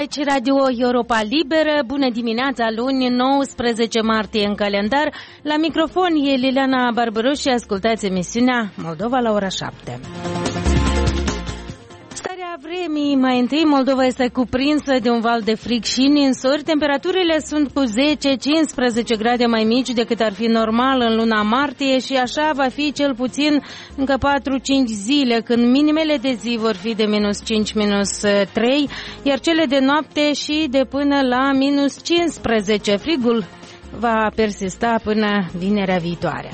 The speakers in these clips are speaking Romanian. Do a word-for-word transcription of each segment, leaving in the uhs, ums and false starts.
Aici Radio Europa Liberă, bună dimineața, luni nouăsprezece martie în calendar. La microfon e Liliana Barbaroș și ascultați emisiunea Moldova la ora șapte. Vremii, mai întâi, Moldova este cuprinsă de un val de frig și ninsori. Temperaturile sunt cu zece cincisprezece grade mai mici decât ar fi normal în luna martie și așa va fi cel puțin încă patru cinci zile, când minimele de zi vor fi de minus cinci minus trei, iar cele de noapte și de până la minus cincisprezece. Frigul va persista până vinerea viitoare.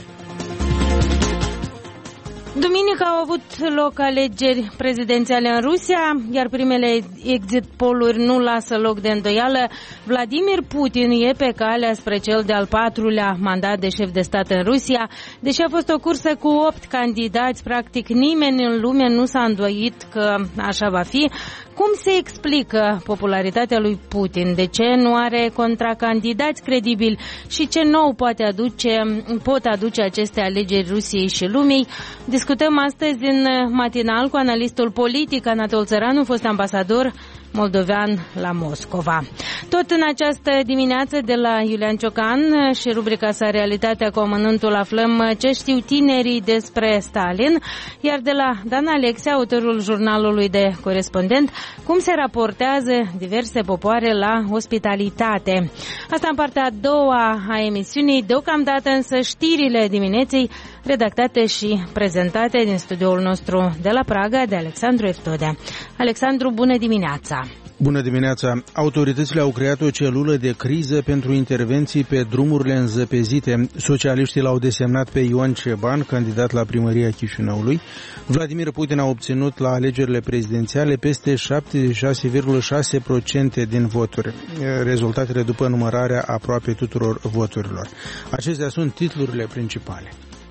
Duminică au avut loc alegeri prezidențiale în Rusia, iar primele exit poll-uri nu lasă loc de îndoială. Vladimir Putin e pe calea spre cel de-al patrulea mandat de șef de stat în Rusia. Deși a fost o cursă cu opt candidați, practic nimeni în lume nu s-a îndoit că așa va fi. Cum se explică popularitatea lui Putin? De ce nu are contracandidați credibili? Și ce nou poate aduce, pot aduce aceste alegeri Rusiei și lumii? Discutăm astăzi în matinal cu analistul politic Anatol Țăranu, fost ambasador moldovean la Moscova. Tot în această dimineață de la Iulian Ciocan și rubrica sa Realitatea cu amănântul aflăm ce știu tinerii despre Stalin, iar de la Dan Alexia, autorul jurnalului de corespondent, cum se raportează diverse popoare la ospitalitate. Asta în partea a doua a emisiunii, deocamdată însă știrile dimineții redactate și prezentate din studioul nostru de la Praga de Alexandru Eftodea. Alexandru, bună dimineața! Bună dimineața! Autoritățile au creat o celulă de criză pentru intervenții pe drumurile înzăpezite. Socialiștii l-au desemnat pe Ion Ceban, candidat la primăria Chișinăului. Vladimir Putin a obținut la alegerile prezidențiale peste șaptezeci și șase virgulă șase la sută din voturi, rezultatele după numărarea aproape tuturor voturilor. Acestea sunt titlurile principale.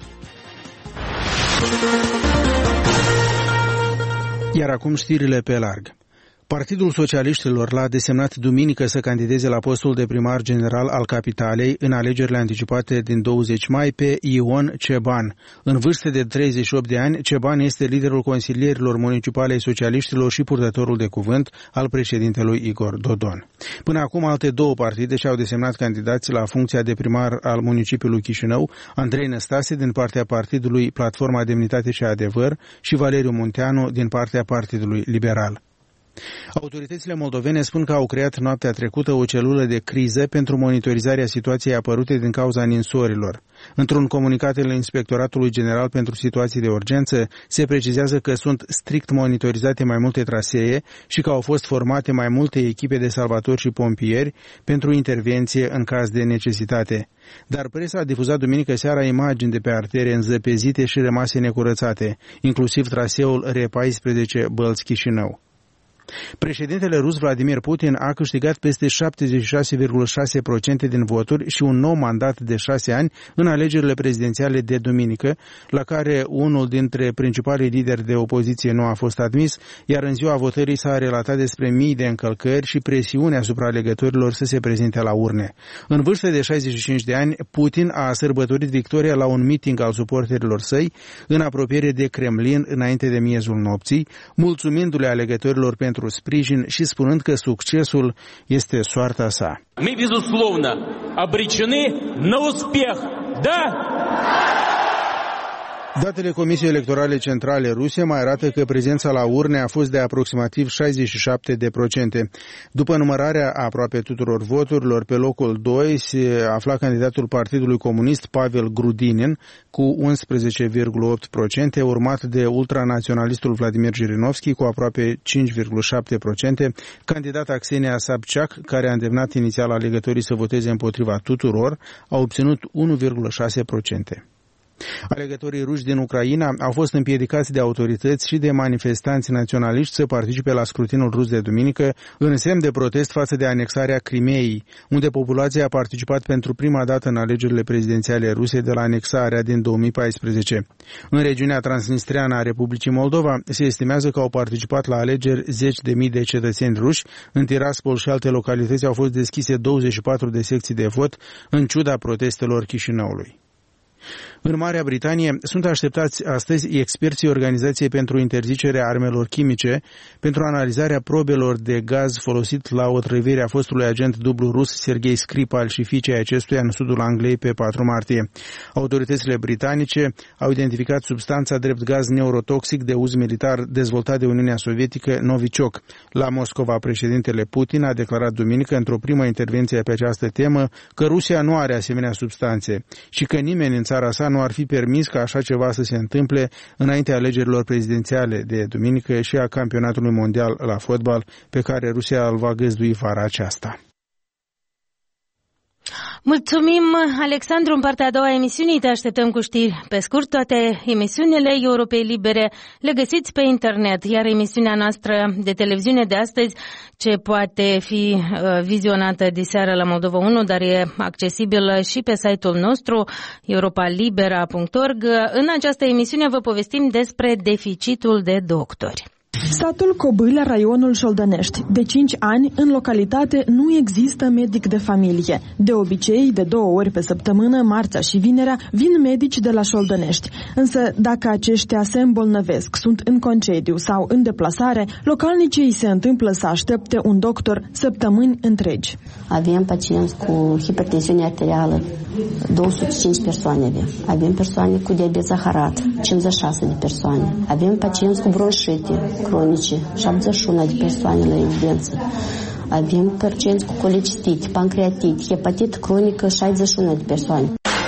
Iar acum știrile pe larg. Partidul Socialiștilor l-a desemnat duminică să candideze la postul de primar general al capitalei în alegerile anticipate din douăzeci mai pe Ion Ceban. În vârstă de treizeci și opt de ani, Ceban este liderul consilierilor municipale ai socialiștilor și purtătorul de cuvânt al președintelui Igor Dodon. Până acum, alte două partide și-au desemnat candidați la funcția de primar al municipiului Chișinău, Andrei Năstase din partea partidului Platforma Demnitate și Adevăr și Valeriu Munteanu din partea Partidului Liberal. Autoritățile moldovene spun că au creat noaptea trecută o celulă de criză pentru monitorizarea situației apărute din cauza ninsorilor. Într-un comunicat al Inspectoratului General pentru Situații de Urgență se precizează că sunt strict monitorizate mai multe trasee și că au fost formate mai multe echipe de salvatori și pompieri pentru intervenție în caz de necesitate. Dar presa a difuzat duminică seara imagini de pe artere înzăpezite și rămase necurățate, inclusiv traseul R paisprezece Bălți-Chișinău. Președintele rus Vladimir Putin a câștigat peste șaptezeci și șase virgulă șase la sută din voturi și un nou mandat de șase ani în alegerile prezidențiale de duminică, la care unul dintre principalii lideri de opoziție nu a fost admis, iar în ziua votării s-a relatat despre mii de încălcări și presiune asupra alegătorilor să se prezinte la urne. În vârstă de șaizeci și cinci de ani, Putin a sărbătorit victoria la un meeting al suporterilor săi în apropiere de Kremlin înainte de miezul nopții, mulțumindu-le alegătorilor pentru sprijin și spunând că succesul este soarta sa. Мы, безусловно, обречены на успех. Да! Datele Comisiei Electorale Centrale Ruse mai arată că prezența la urne a fost de aproximativ șaizeci și șapte la sută. După numărarea aproape tuturor voturilor, pe locul doi se afla candidatul Partidului Comunist Pavel Grudinin cu unsprezece virgulă opt la sută, urmat de ultranaționalistul Vladimir Jirinovski cu aproape cinci virgulă șapte la sută, candidata Ksenia Sobchak, care a îndemnat inițial alegătorii să voteze împotriva tuturor, a obținut unu virgulă șase la sută. Alegătorii ruși din Ucraina au fost împiedicați de autorități și de manifestanți naționaliști să participe la scrutinul rus de duminică în semn de protest față de anexarea Crimeei, unde populația a participat pentru prima dată în alegerile prezidențiale ruse de la anexarea din două mii paisprezece. În regiunea transnistreană a Republicii Moldova se estimează că au participat la alegeri zeci de mii de cetățeni ruși. În Tiraspol și alte localități au fost deschise douăzeci și patru de secții de vot, în ciuda protestelor Chișinăului. În Marea Britanie sunt așteptați astăzi experții Organizației pentru Interzicerea Armelor Chimice pentru analizarea probelor de gaz folosit la otrăvirea fostului agent dublu rus Sergei Skripal și fiicei acestuia în sudul Angliei pe patru martie. Autoritățile britanice au identificat substanța drept gaz neurotoxic de uz militar dezvoltat de Uniunea Sovietică Novichok. La Moscova, președintele Putin a declarat duminică într-o primă intervenție pe această temă că Rusia nu are asemenea substanțe și că nimeni în țara sa nu ar fi permis ca așa ceva să se întâmple înaintea alegerilor prezidențiale de duminică și a campionatului mondial la fotbal pe care Rusia îl va găzdui vara aceasta. Mulțumim, Alexandru. În partea a doua a emisiunii te așteptăm cu știri pe scurt. Toate emisiunile Europei Libere le găsiți pe internet, iar emisiunea noastră de televiziune de astăzi, ce poate fi vizionată diseară la Moldova unu, dar e accesibilă și pe site-ul nostru europa libera punct org. În această emisiune vă povestim despre deficitul de doctori. Satul Cobâlea, raionul Șoldănești. De cinci ani, în localitate nu există medic de familie. De obicei, de două ori pe săptămână, marțea și vinerea, vin medici de la Șoldănești. Însă, dacă aceștia se îmbolnăvesc, sunt în concediu sau în deplasare, localnicii îi se întâmplă să aștepte un doctor săptămâni întregi. Avem pacienți cu hipertensiune arterială, două sute cinci persoane avem. Avem persoane cu diabet zaharat, cincizeci și șase de persoane. Avem pacienți cu bronșite cronice, șaptezeci și unu de persoane la evidență. Avem pacienți cu colecistit, pancreatit, hepatit cronică, șaizeci și unu de persoane.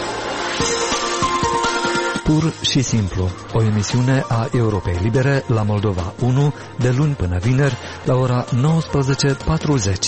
Pur și simplu, o emisiune a Europei Libere la Moldova unu, de luni până vineri, la ora nouăsprezece patruzeci.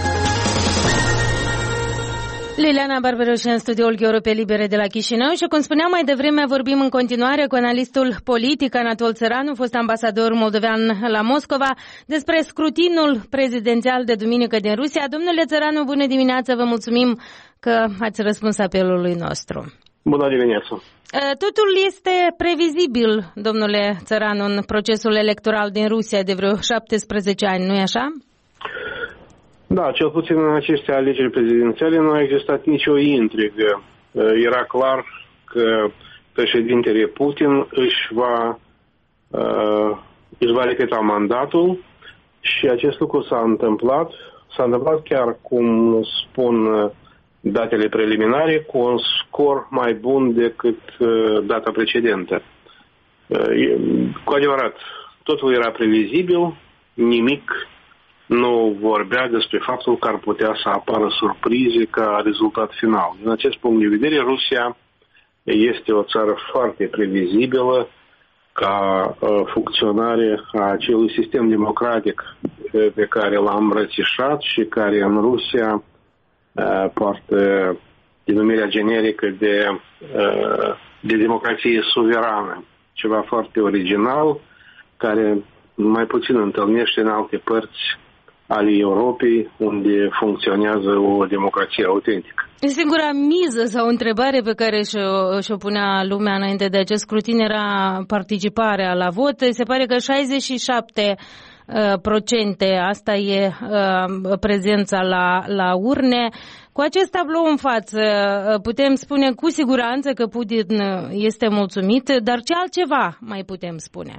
Liliana Barberoș în studioul Europei Libere de la Chișinău și, cum spuneam mai devreme, vorbim în continuare cu analistul politic Anatol Țăranu, fost ambasador moldovean la Moscova, despre scrutinul prezidențial de duminică din Rusia. Domnule Țăranu, bună dimineața, vă mulțumim că ați răspuns apelului nostru. Bună dimineața! Totul este previzibil, domnule Țăranu, în procesul electoral din Rusia de vreo șaptesprezece ani, nu-i așa? Da, cel puțin în aceste alegeri prezidențiale nu a existat nicio intrigă. Era clar că președintele Putin își va, își va repeta mandatul și acest lucru s-a întâmplat. S-a întâmplat chiar, cum spun datele preliminare, cu un scor mai bun decât data precedentă. Cu adevărat, totul era previzibil, nimic nu vorbea despre faptul că ar putea să apară surprize ca rezultat final. Din acest punct de vedere, Rusia este o țară foarte previzibilă ca uh, funcționare a acelui sistem democratic pe care l-am îmbrățișat și care în Rusia uh, poartă denumirea generică de, uh, de democrație suverană. Ceva foarte original, care mai puțin întâlnește în alte părți ale Europei, unde funcționează o democrație autentică. Singura miză sau întrebare pe care și-o, și-o punea lumea înainte de acest scrutin era participarea la vot. Se pare că șaizeci și șapte procente, asta e uh, prezența la, la urne. Cu acest tablou în față putem spune cu siguranță că Putin este mulțumit, dar ce altceva mai putem spune?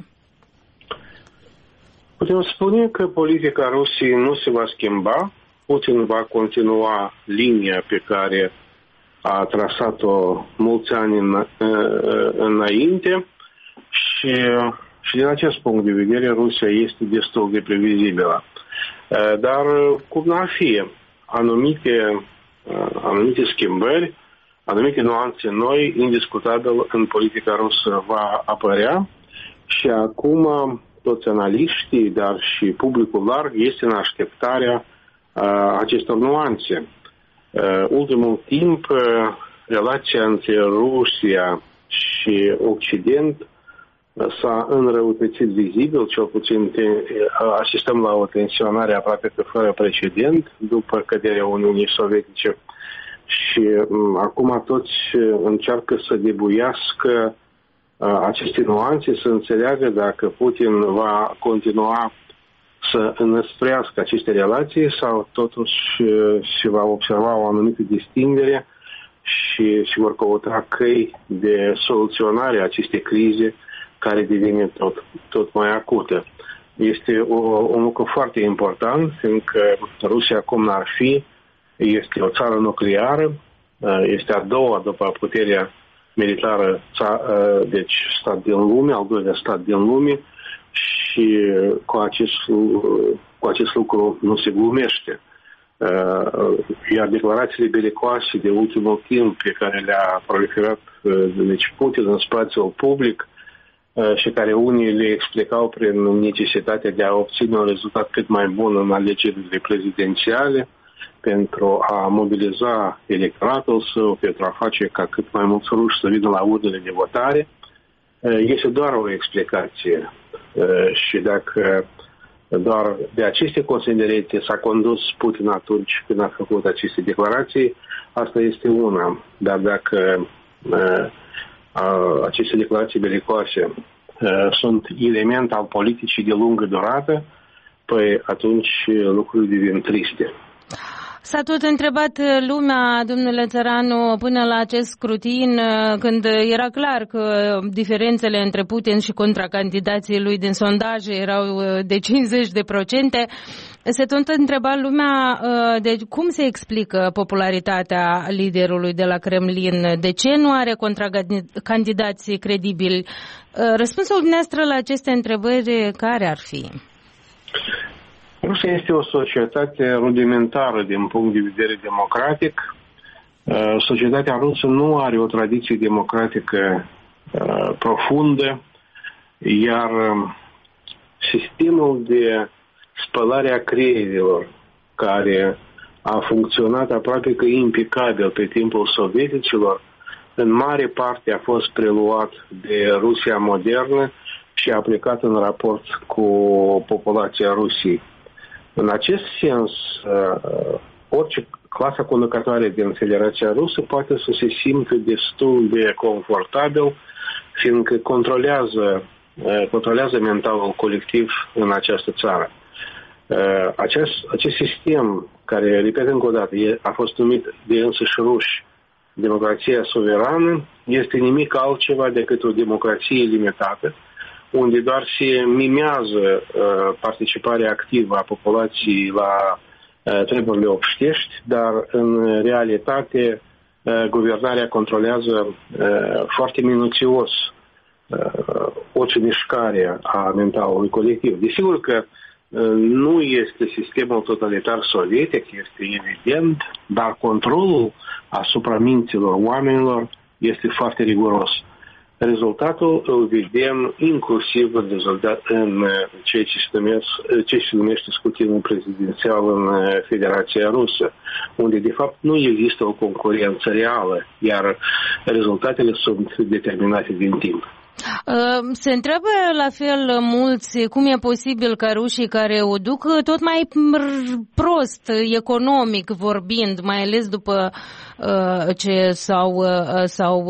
Putem spune că politica Rusiei nu se va schimba. Putin va continua linia pe care a trasat-o mulți ani în, înainte și, și din acest punct de vedere Rusia este destul de previzibilă. Dar cum n-ar fi, anumite, anumite schimbări, anumite nuanțe noi, indiscutabil în politica rusă va apărea și acum toți analiștii, dar și publicul larg este în așteptarea uh, acestor nuanțe. Uh, ultimul timp, uh, relația între Rusia și Occident uh, s-a înrăutățit vizibil, cel puțin te, uh, asistăm la o tensionare aproape că fără precedent după căderea Uniunii Sovietice și um, acum toți uh, încearcă să debuiască aceste nuanțe, să înțeleagă dacă Putin va continua să înăsprească aceste relații sau totuși se va observa o anumită distingere și se vor căuta căi de soluționare a acestei crize care devine tot, tot mai acută. Este o, un lucru foarte important, fiindcă Rusia, cum n-ar fi, este o țară nucleară, este a doua după puterea militară, deci stat din lume, al doilea stat din lume, și cu acest, cu acest lucru nu se glumește. Iar declarațiile belicoase de ultimul timp pe care le-a proliferat deci Putin în spațiul public și care unii le explicau prin necesitatea de a obține un rezultat cât mai bun în alegerile prezidențiale, pentru a mobiliza electoratul său, pentru a face ca cât mai mulți ruși să vină la urnele de votare, este doar o explicație. Și dacă doar de aceste considerente s-a condus Putin atunci când a făcut aceste declarații, asta este una. Dar dacă aceste declarații belicoase sunt element al politicii de lungă durată, păi atunci lucrurile devin triste. S-a tot întrebat lumea, domnule Țăranu, până la acest scrutin, când era clar că diferențele între Putin și contracandidații lui din sondaje erau de cincizeci de procente, se tot întreba lumea de cum se explică popularitatea liderului de la Kremlin, de ce nu are contracandidații credibili. Răspunsul dumneavoastră la aceste întrebări care ar fi? Rusia este o societate rudimentară din punct de vedere democratic. Societatea rusă nu are o tradiție democratică profundă, iar sistemul de spălare a creierilor, care a funcționat aproape că impecabil pe timpul sovieticilor, în mare parte a fost preluat de Rusia modernă și aplicat în raport cu populația Rusiei. În acest sens, orice clasă conducătoare din Federația Rusă poate să se simtă destul de confortabil, fiindcă controlează, controlează mentalul colectiv în această țară. Acest, acest sistem, care, repet încă o dată, a fost numit de însăși ruși democrația suverană, este nimic altceva decât o democrație limitată, unde doar se mimează uh, participarea activă a populației la uh, treburile obștești, dar în realitate uh, guvernarea controlează uh, foarte minuțios uh, orice mișcare a mentalului colectiv. Desigur că uh, nu este sistemul totalitar sovietic, este evident, dar controlul asupra minților oamenilor este foarte riguros. Rezultatul îl vedem inclusiv în, rezultat, în ceea ce se, numesc, ce se numește scrutinul prezidențial în Federația Rusă, unde de fapt nu există o concurență reală, iar rezultatele sunt determinate din timp. Se întreabă la fel mulți cum e posibil ca rușii care o duc tot mai prost economic vorbind, mai ales după ce s-au, s-au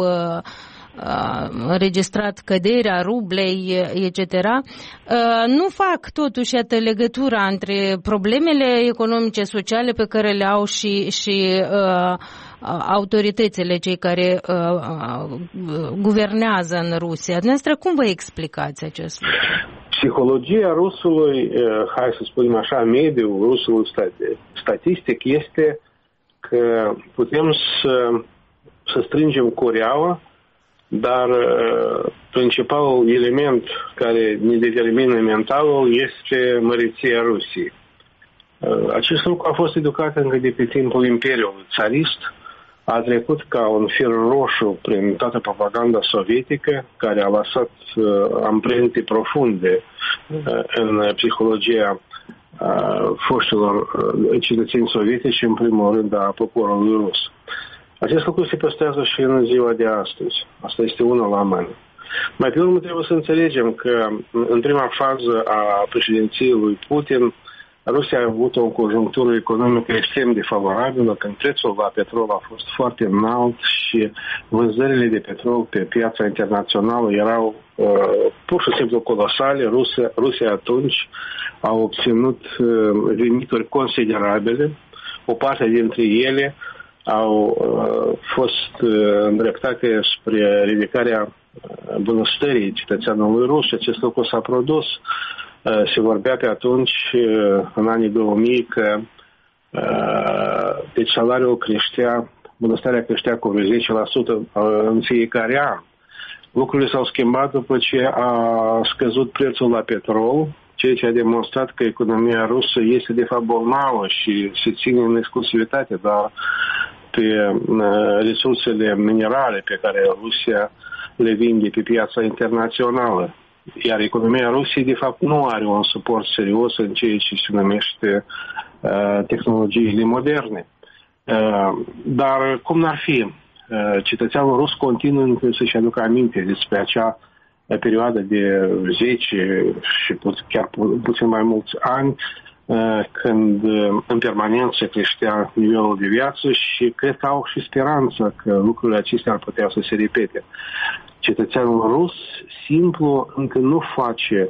înregistrat căderea rublei, et cetera, nu fac totuși atât legătura între problemele economice, sociale pe care le au și, și uh, autoritățile, cei care uh, guvernează în Rusia. Dumneavoastră, cum vă explicați acest lucru? Psihologia rusului, hai să spunem așa, mediul rusului statistic este că putem să, să strângem cureaua, dar principalul element care ne determină mentalul este măreția Rusiei. Acest lucru a fost educat încă de pe timpul Imperiului Țarist, a trecut ca un fir roșu prin toată propaganda sovietică, care a lăsat amprente profunde în psihologia foștilor cetățeni sovietici, în primul rând a poporului rus. Acest lucru se păstrează și în ziua de astăzi. Asta este una la mână. Mai pe urmă trebuie să înțelegem că în prima fază a președinției lui Putin, Rusia a avut o conjunctură economică extrem de favorabilă, când prețul la petrol a fost foarte înalt și vânzările de petrol pe piața internațională erau uh, pur și simplu colosale. Rusia, Rusia atunci a obținut uh, venituri considerabile, o parte dintre ele au uh, fost uh, îndreptate spre ridicarea bunăstării cetățeanului rus. Acest lucru s-a produs. Uh, se vorbea pe atunci, uh, în anii două mii, că uh, deci salariul creștea, bunăstarea creștea cu zece la sută în fiecare an. Lucrurile s-au schimbat după ce a scăzut prețul la petrol, ceea ce a demonstrat că economia rusă este de fapt bolnavă și se ține în exclusivitate, dar pe resursele minerale pe care Rusia le vinde pe piața internațională. Iar economia Rusiei, de fapt, nu are un suport serios în ceea ce se numește uh, tehnologiile moderne. Uh, dar, cum n-ar fi, uh, cetățeanul rus continuă încă să-și aducă aminte despre acea perioadă de zece și chiar pu- puțin mai mulți ani, uh, când uh, în permanență creștea nivelul de viață și cred că au și speranța că lucrurile acestea ar putea să se repete. Cetățeanul rus simplu încă nu face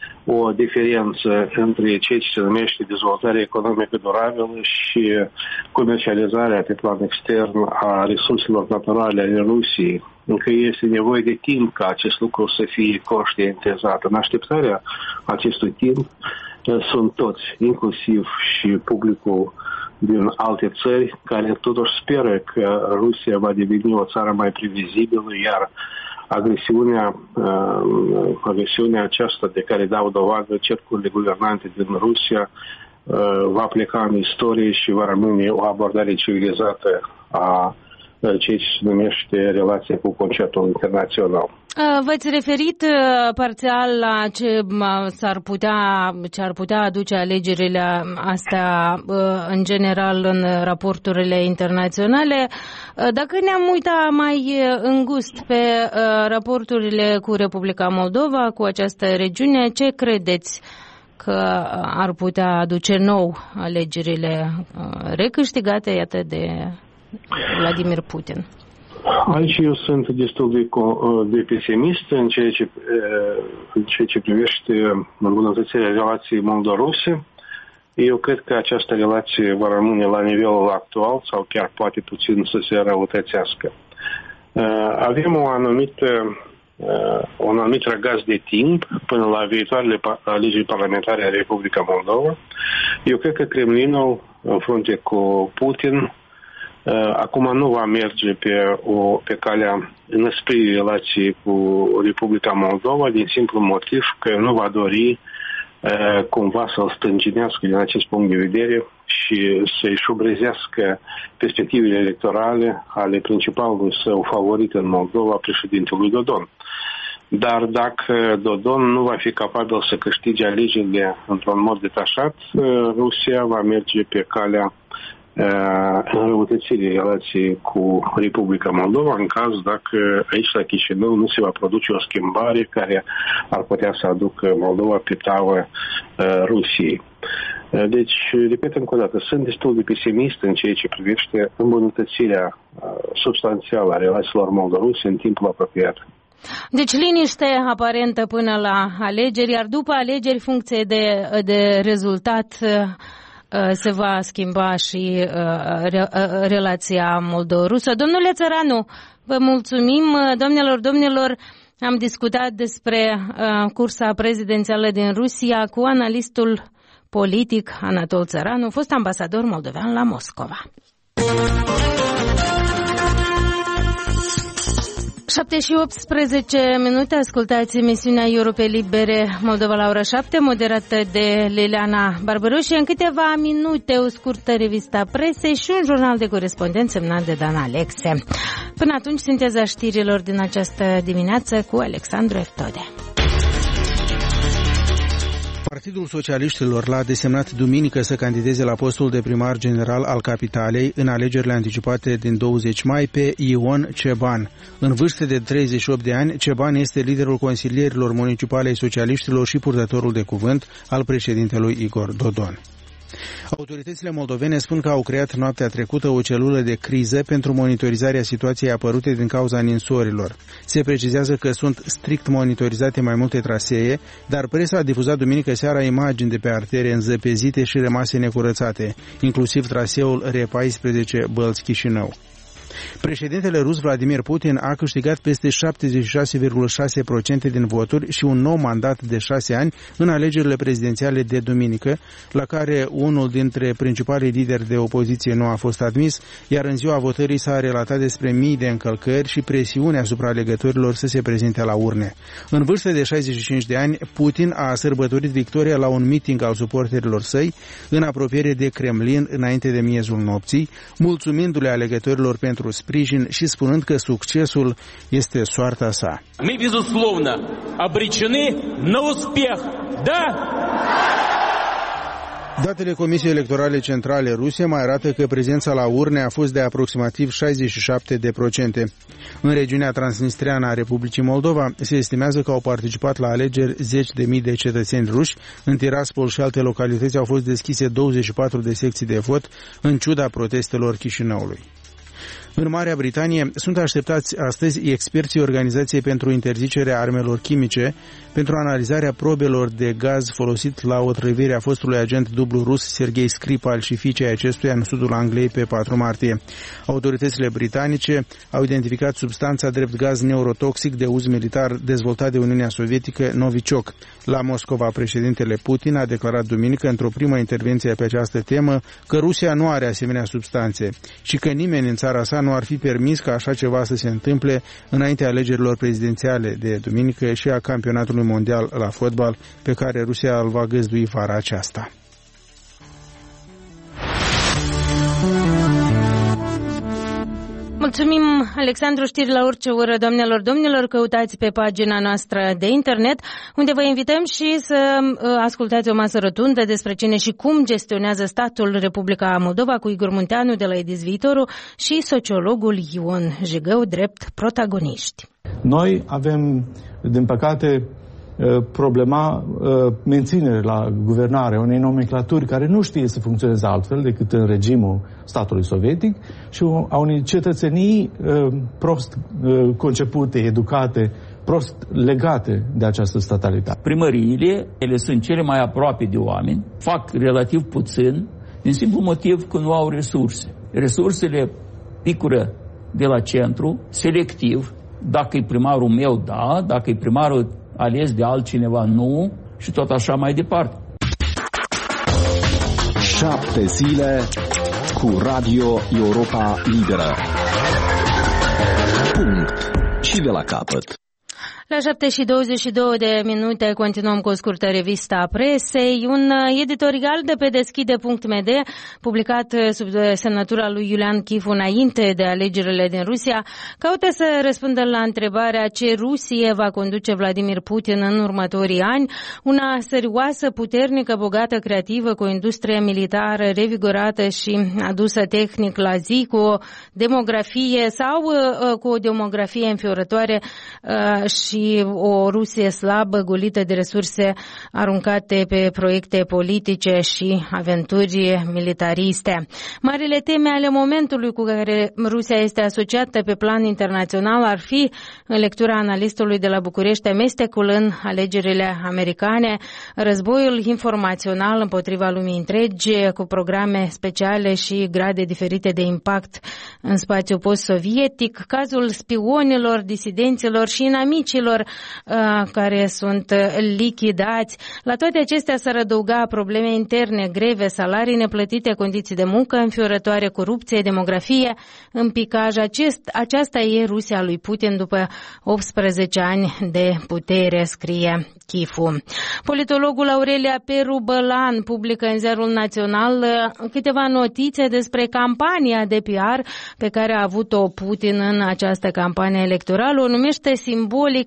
o diferență între ceea ce se numește dezvoltare economică durabilă și comercializarea pe plan extern a resurselor naturale ale Rusiei. Încă este nevoie de timp ca acest lucru să fie conștientizat. În așteptarea acestui timp sunt toți, inclusiv și publicul din alte țări, care totuși speră că Rusia va deveni o țară mai previzibilă, iar agresiunea, uh, agresiunea aceasta de care dau dovadă cercurile guvernante din Rusia uh, va pleca în istorie și va rămâne o abordare civilizată a uh, ceea ce se numește relația cu conceptul internațional. V-ați referit parțial la ce s-ar putea, ce ar putea aduce alegerile astea în general în raporturile internaționale. Dacă ne-am uitat mai îngust pe raporturile cu Republica Moldova, cu această regiune, ce credeți că ar putea aduce nou alegerile recâștigate, iată, de Vladimir Putin? Aici eu sunt destul de, de pesimist în ceea ce, în ceea ce privește îmbunătățirea relației Moldoruse. Eu cred că această relație va rămâne la nivelul actual sau chiar poate puțin să se răutățească. Avem o anumită, un anumit răgaz de timp până la viitoarele alegeri parlamentare a Republica Moldova. Eu cred că Kremlinul, în frunte cu Putin, acum nu va merge pe, o, pe calea înăspririi relației cu Republica Moldova din simplu motiv că nu va dori uh, cumva să-l stânginească din acest punct de vedere și să-i șubrezească perspectivele electorale ale principalului său favorit în Moldova, președintelui Dodon. Dar dacă Dodon nu va fi capabil să câștige alegerile într-un mod detașat, Rusia va merge pe calea înrăutățirii relației cu Republica Moldova, în caz dacă aici la Chișinău nu se va produce o schimbare care ar putea să aducă Moldova pe tavă uh, Rusiei. Uh, deci, repet încă o dată, sunt destul de pesimist în ceea ce privește îmbunătățirea uh, substanțială a relațiilor Moldoruse în timpul apropiat. Deci liniște aparentă până la alegeri, iar după alegeri, funcție de, de rezultat, se va schimba și re, relația moldo-rusă. Domnule Țăranu, vă mulțumim. Doamnelor, domnilor, am discutat despre cursa prezidențială din Rusia cu analistul politic Anatol Țăranu, fost ambasador moldovean la Moscova. șapte și optsprezece minute, ascultați emisiunea Europe Libere Moldova la ora șapte, moderată de Liliana Barbăruș. În câteva minute o scurtă revista presei și un jurnal de corespondent semnat de Dan Alexe. Până atunci, sinteza știrilor din această dimineață cu Alexandru Eftode. Partidul Socialiștilor l-a desemnat duminică să candideze la postul de primar general al capitalei în alegerile anticipate din douăzeci mai pe Ion Ceban. În vârstă de treizeci și opt de ani, Ceban este liderul consilierilor municipale ai socialiștilor și purtătorul de cuvânt al președintelui Igor Dodon. Autoritățile moldovene spun că au creat noaptea trecută o celulă de criză pentru monitorizarea situației apărute din cauza ninsorilor. Se precizează că sunt strict monitorizate mai multe trasee, dar presa a difuzat duminică seara imagini de pe artere înzăpezite și rămase necurățate, inclusiv traseul R paisprezece Bălți-Chișinău. Președintele rus Vladimir Putin a câștigat peste șaptezeci și șase virgulă șase la sută din voturi și un nou mandat de șase ani în alegerile prezidențiale de duminică, la care unul dintre principalii lideri de opoziție nu a fost admis, iar în ziua votării s-a relatat despre mii de încălcări și presiune asupra alegătorilor să se prezinte la urne. În vârstă de șaizeci și cinci de ani, Putin a sărbătorit victoria la un meeting al suporterilor săi în apropiere de Kremlin înainte de miezul nopții, mulțumindu-le alegătorilor pentru sprijin și spunând că succesul este soarta sa. Мы, безусловно, обречены на успех. Да! Datele Comisiei Electorale Centrale Ruse mai arată că prezența la urne a fost de aproximativ șaizeci și șapte la sută. În regiunea transnistreană a Republicii Moldova se estimează că au participat la alegeri zeci de mii de cetățeni ruși. În Tiraspol și alte localități au fost deschise douăzeci și patru de secții de vot, în ciuda protestelor Chișinăului. În Marea Britanie sunt așteptați astăzi experții Organizației pentru Interzicerea Armelor Chimice pentru analizarea probelor de gaz folosit la otrăvirea fostului agent dublu rus Sergei Skripal și fiicei acestuia în sudul Angliei pe patru martie. Autoritățile britanice au identificat substanța drept gaz neurotoxic de uz militar dezvoltat de Uniunea Sovietică, Novichok. La Moscova, președintele Putin a declarat duminică într-o primă intervenție pe această temă că Rusia nu are asemenea substanțe și că nimeni în țara sa nu ar fi permis ca așa ceva să se întâmple înaintea alegerilor prezidențiale de duminică și a campionatului mondial la fotbal pe care Rusia îl va găzdui vara aceasta. Mulțumim, Alexandru, știri la orice oră, doamnelor, domnilor, căutați pe pagina noastră de internet, unde vă invităm și să ascultați o masă rotundă despre cine și cum gestionează statul Republica Moldova cu Igor Munteanu de la Edis Viitoru și sociologul Ion Jigău, drept protagoniști. Noi avem, din păcate, problema menținere la guvernare unei nomenclaturi care nu știe să funcționeze altfel decât în regimul statului sovietic și a unei cetățenii prost concepute, educate, prost legate de această statalitate. Primăriile, ele sunt cele mai aproape de oameni, fac relativ puțin, din simplu motiv că nu au resurse. Resursele picură de la centru, selectiv, dacă e primarul meu, da, dacă e primarul ales de altcineva, nu, și tot așa mai departe. Șapte zile cu Radio Europa Liberă. Punct. Și de la capăt. La șapte și douăzeci și două de minute continuăm cu o scurtă revistă a presei. Un editorial de pe deschide punct m d, publicat sub semnătura lui Iulian Chifu înainte de alegerile din Rusia, caută să răspundă la întrebarea ce Rusie va conduce Vladimir Putin în următorii ani, una serioasă, puternică, bogată, creativă, cu o industrie militară revigorată și adusă tehnic la zi, cu o demografie sau cu o demografie înfiorătoare și și o Rusie slabă, golită de resurse aruncate pe proiecte politice și aventuri militariste. Marile teme ale momentului cu care Rusia este asociată pe plan internațional ar fi, în lectura analistului de la București, amestecul în alegerile americane, războiul informațional împotriva lumii întregi, cu programe speciale și grade diferite de impact în spațiul post-sovietic, cazul spionilor, disidenților și inamicilor uh, care sunt lichidați. La toate acestea s-ar adăuga probleme interne, greve, salarii neplătite, condiții de muncă înfiorătoare, corupție, demografie, împicaj. Acest, aceasta e Rusia lui Putin după optsprezece ani de putere, scrie Chifu. Politologul Aurelia Peru Bălan publică în Ziarul Național câteva notițe despre campania de P R pe care a avut-o Putin în această campanie electorală. O numește simbolic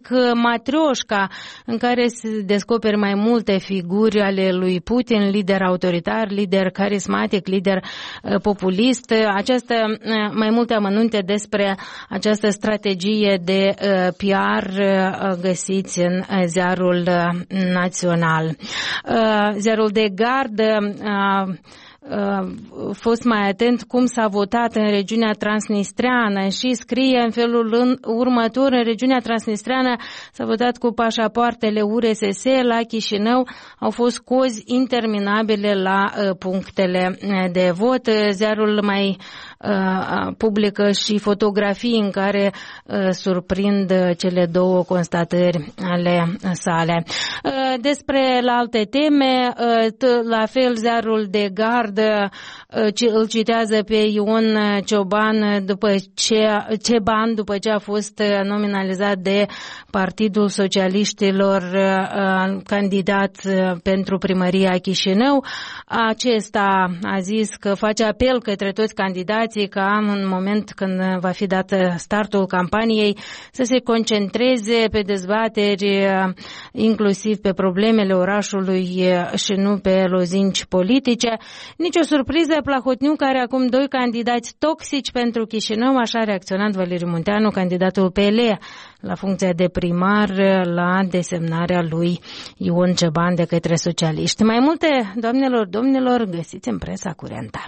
Matrioșca, în care se descoperă mai multe figuri ale lui Putin, lider autoritar, lider carismatic, lider populist. Această, mai multe amănunte despre această strategie de P R găsiți în ziarul național. Ziarul de gardă a fost mai atent cum s-a votat în regiunea transnistreană și scrie în felul următor: în regiunea transnistreană s-a votat cu pașapoartele U R S S, la Chișinău au fost cozi interminabile la punctele de vot. Ziarul mai publică și fotografii în care surprind cele două constatări ale sale. Despre la alte teme, la fel ziarul de gardă îl citează pe Ion Cioban după ce, Ceban după ce a fost nominalizat de Partidul Socialiștilor candidat pentru primăria Chișinău. Acesta a zis că face apel către toți candidații ca în moment când va fi dat startul campaniei să se concentreze pe dezbateri, inclusiv pe problemele orașului și nu pe lozinci politice. Nici o surpriză, Plahotniuc, care acum doi candidați toxici pentru Chișinău, așa a reacționat Valeriu Munteanu, candidatul P L la funcția de primar, la desemnarea lui Ion Ceban de către socialiști. Mai multe, doamnelor, domnilor, găsiți în presa curentă.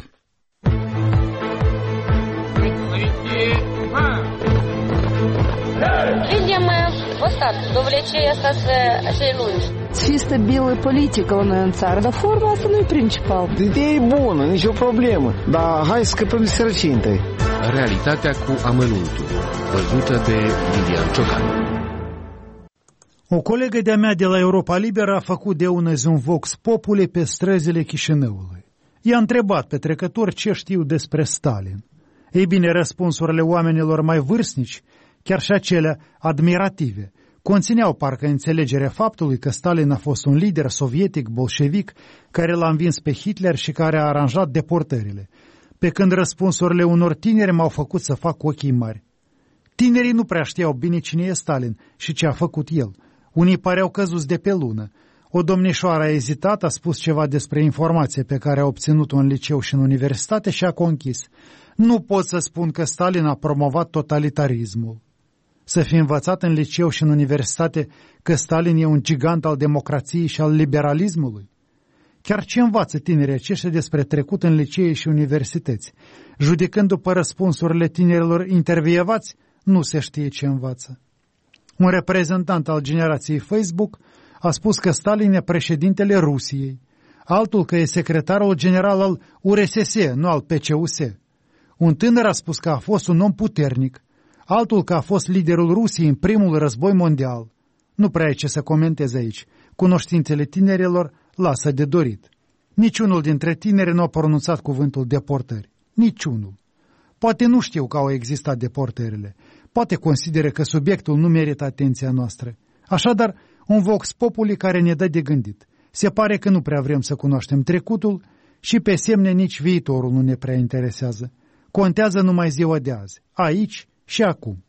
Видим вот так, довлечение остаться celulă. Și stabilă politică la noi în țară, dar forma asta nu e principal. Ideea e bună, nicio problemă, dar hai să scăpăm de sărăcie întâi. Realitatea cu amănuntul, văzută de Lilian Ciocan. O colegă de-a mea de la Europa Liberă a făcut de una zi un vox populi pe străzile Chișinăului. I-a întrebat pe trecători ce știu despre Stalin. Ei bine, răspunsurile oamenilor mai vârstnici, chiar și acelea admirative, conțineau parcă înțelegerea faptului că Stalin a fost un lider sovietic bolșevic care l-a învins pe Hitler și care a aranjat deportările, pe când răspunsurile unor tineri m-au făcut să fac ochii mari. Tinerii nu prea știau bine cine e Stalin și ce a făcut el. Unii păreau căzuți de pe lună. O domnișoară a ezitat, a spus ceva despre informație pe care a obținut-o în liceu și în universitate și a conchis: nu pot să spun că Stalin a promovat totalitarismul. Să fi învățat în liceu și în universitate că Stalin e un gigant al democrației și al liberalismului? Chiar ce învață tinerii aceștia despre trecut în licee și universități? Judecând după răspunsurile tinerilor intervievați, nu se știe ce învață. Un reprezentant al generației Facebook a spus că Stalin e președintele Rusiei, altul că e secretarul general al U R S S, nu al P C U S. Un tânăr a spus că a fost un om puternic, altul că a fost liderul Rusiei în primul război mondial. Nu prea e ce să comentez aici. Cunoștințele tinerilor lasă de dorit. Niciunul dintre tineri nu a pronunțat cuvântul deportări. Niciunul. Poate nu știu că au existat deportările. Poate consideră că subiectul nu merită atenția noastră. Așadar, un vox populi care ne dă de gândit. Se pare că nu prea vrem să cunoaștem trecutul și pe semne nici viitorul nu ne prea interesează. Contează numai ziua de azi, aici și acum.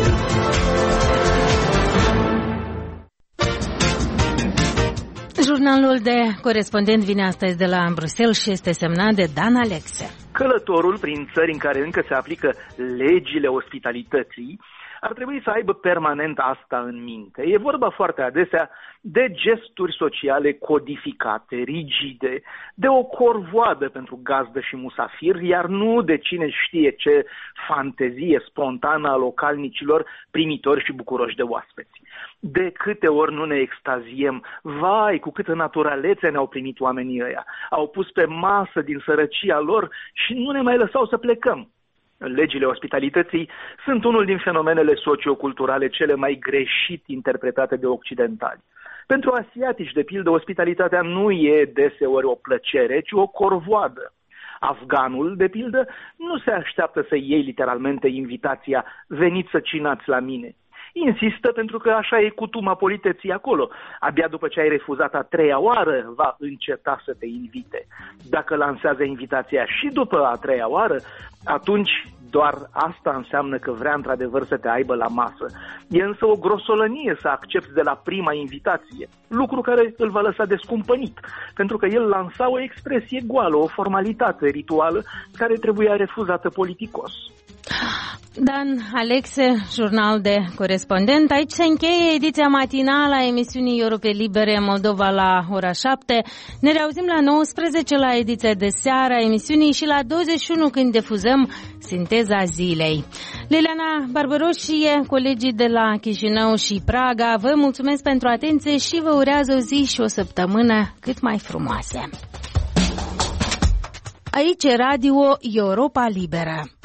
Jurnalul de corespondent vine astăzi de la Bruxelles și este semnat de Dan Alexe. Călătorul prin țări în care încă se aplică legile ospitalității ar trebui să aibă permanent asta în minte. E vorba foarte adesea de gesturi sociale codificate, rigide, de o corvoadă pentru gazdă și musafir, iar nu de cine știe ce fantezie spontană a localnicilor primitori și bucuroși de oaspeți. De câte ori nu ne extaziem, vai, cu câtă naturalețe ne-au primit oamenii ăia, au pus pe masă din sărăcia lor și nu ne mai lăsau să plecăm. Legile ospitalității sunt unul din fenomenele socioculturale cele mai greșit interpretate de occidentali. Pentru asiatici, de pildă, ospitalitatea nu e deseori o plăcere, ci o corvoadă. Afganul, de pildă, nu se așteaptă să iei literalmente invitația: veniți să cinați la mine. insistă pentru că așa e cutuma politeții acolo. Abia după ce ai refuzat a treia oară, va înceta să te invite. Dacă lansează invitația și după a treia oară, atunci doar asta înseamnă că vrea într-adevăr să te aibă la masă. E însă o grosolănie să accepti de la prima invitație, lucru care îl va lăsa descumpănit, pentru că el lansa o expresie goală, o formalitate rituală care trebuia refuzată politicos. Dan Alexe, jurnal de corespondent. Aici se încheie ediția matinală a emisiunii Europe Libere Moldova la ora șapte. Ne reauzim la nouăsprezece la ediția de seară a emisiunii și la douăzeci și unu când difuzăm Sinteza Zilei. Liliana Barbaroșie, colegii de la Chișinău și Praga, vă mulțumesc pentru atenție și vă urează o zi și o săptămână cât mai frumoase. Aici e Radio Europa Liberă.